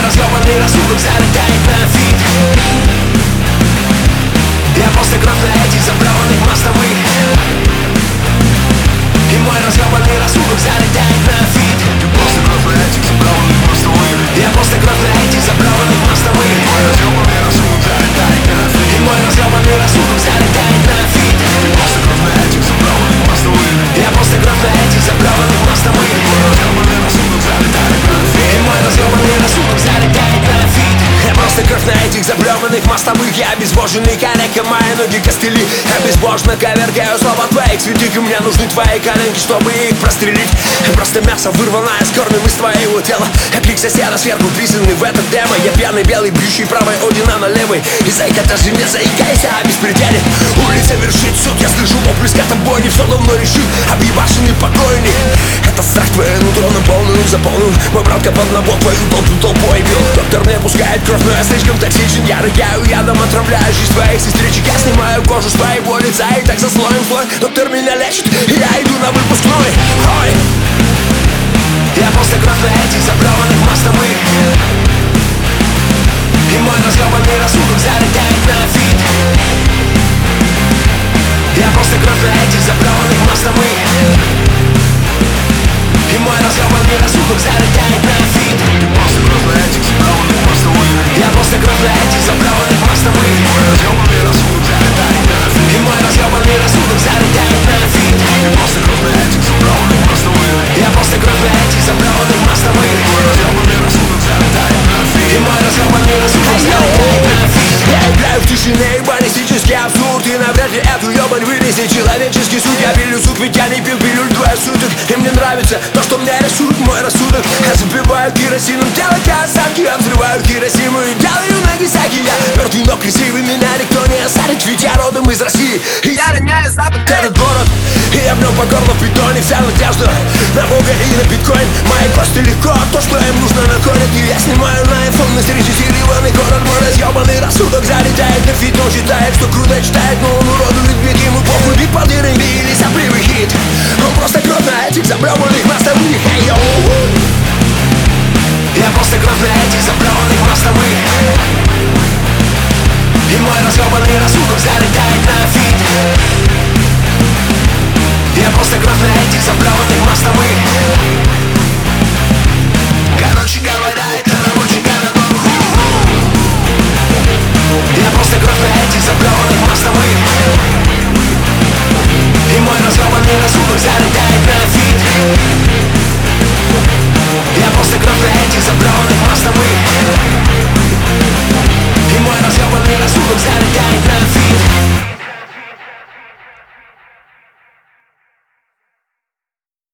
разъебанный рассудок залетает на фит. Я просто кровь на этих заброванных мостовых, и мой разъебанный рассудок залетает на фит. Ты просто кровь на этих заброванных мостовых. Я просто кровь на этих заброванных мостовых, Мой разъебанный рассудок залетает на фит. и мой разъебанный рассудок залетает на фит. Ты просто кровь на этих заброванных мостовых. Я просто кровь на этих заброванных мостовых, Мой разъебанный рассудок залетает на фит. и мой разъебанный рассудок залетает на фит. Я просто кровь на этих заблеванных мостовых. Я обезвоженный калека, мои ноги костыли. Я безбожно ковергаю слова твоих святых, и мне нужны твои коленки, чтобы их прострелить. Просто мясо вырванное с корнем из твоего тела. Я крик соседа сверху, писанный в этот демо. Я пьяный белый, бьющий правой Одина на левой. И зайка, даже не заикайся о беспределе. Улица вершит суд, я слышу вопль скотобойни. Все давно решил, объебашенный покойник. Это страх твое нутро на полную заполнил. Мой братка под набор твою толпу толпой бил. Доктор мне пускает кровь, но я слишком токсичен. Я рыгаю ядом, отравляю жизнь твоих сестричек. Я снимаю кожу с твоего лица и так за слоем слой. Доктор меня лечит, и я иду на выпускной. Ой. Я просто кровь на этих заблеванных мостовых, и мой разъебанный рассудок залетает на фит. Я просто кровь на этих заблеванных мостовых, и мой разъебанный рассудок залетает на фит. Ты просто кровь на этих заброванных мостовых. Я просто кровь на этих заблеванных мостовых, Мой разъебанный рассудок залетает на фит. и мой разъебанный рассудок залетает на фит. Ты просто кровь на этих заброванных мостовых. Я просто кровь на этих заблеванных мостовых, Мой разъебанный рассудок залетает на фит. и мой разъебанный рассудок залетает на фит. Я играю в тишине и баллистический абсурд, и навряд ли эту ебань вынесет человеческий суд. Я пилю суд, ведь я не пил пилюль двое суток, и мне нравится то, что мне рисует мой рассудок. Я забиваю керосином тело Каосаки, я взрываю Хиросиму и делаю Нагасаки. Я мертвый, но красивый, меня никто не осадит, ведь я родом из России, и я роняю запад этот город. И я в нем по горло в бетоне, вся надежда на Бога и на биткоин. Мои кости легко, то, что им нужно, находят. И я снимаю на iPhone на срежиссированный город. Мой разъебанный рассудок залетает на фит. Он считает, что круто читает, но он уродует бит. Ему похуй бит под R&B или сопливый хит. Он просто кровь на этих заблеванных мостовых. Hey, yo. Я просто кровь на этих заблеванных мостовых, и мой разъебанный рассудок залетает на фит. Я просто кровь на этих заблеванных мостовых,